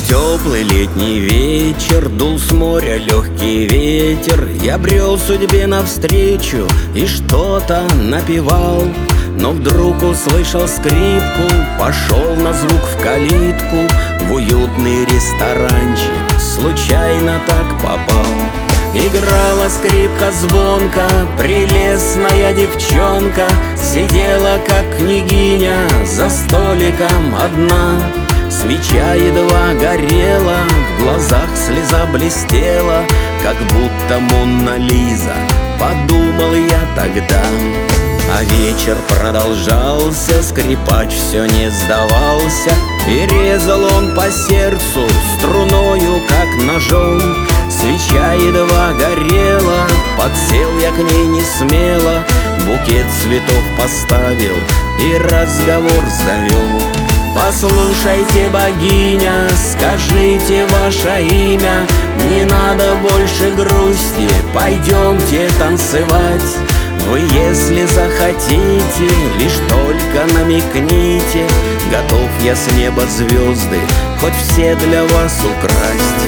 Теплый летний вечер, дул с моря легкий ветер. Я брел судьбе навстречу и что-то напевал, но вдруг услышал скрипку, пошел на звук в калитку. В уютный ресторанчик случайно так попал. Играла скрипка звонко, прелестная девчонка сидела, как княгиня, за столиком одна. Свеча едва горела, в глазах слеза блестела, как будто Мона Лиза, подумал я тогда. А вечер продолжался, скрипач все не сдавался, и резал он по сердцу струною, как ножом. Свеча едва горела, подсел я к ней не смело, букет цветов поставил и разговор завел. Послушайте, богиня, скажите ваше имя, не надо больше грусти, пойдемте танцевать. Вы, если захотите, лишь только намекните, готов я с неба звезды хоть все для вас украсть.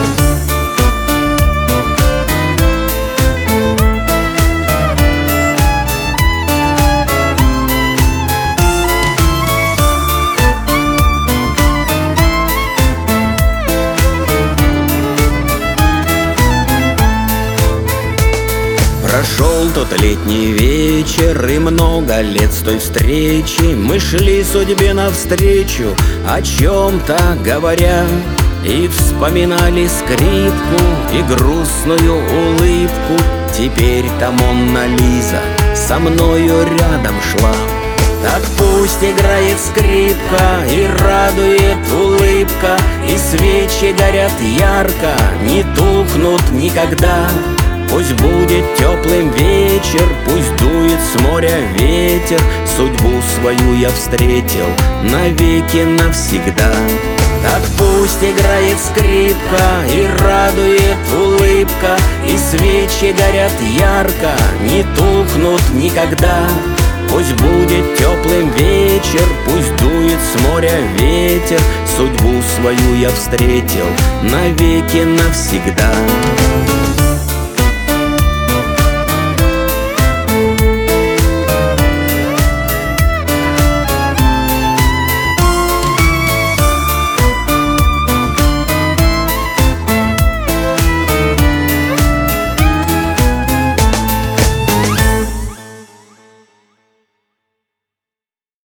Прошел тот летний вечер, и много лет с той встречи мы шли судьбе навстречу, о чем-то говоря, и вспоминали скрипку и грустную улыбку. Теперь-то Мона Лиза со мною рядом шла. Так пусть играет скрипка и радует улыбка, и свечи горят ярко, не тухнут никогда. Пусть будет теплым вечер, пусть дует с моря ветер, судьбу свою я встретил навеки навсегда. Так пусть играет скрипка и радует улыбка, и свечи горят ярко, не тухнут никогда. Пусть будет теплым вечер, пусть дует с моря ветер, судьбу свою я встретил навеки навсегда.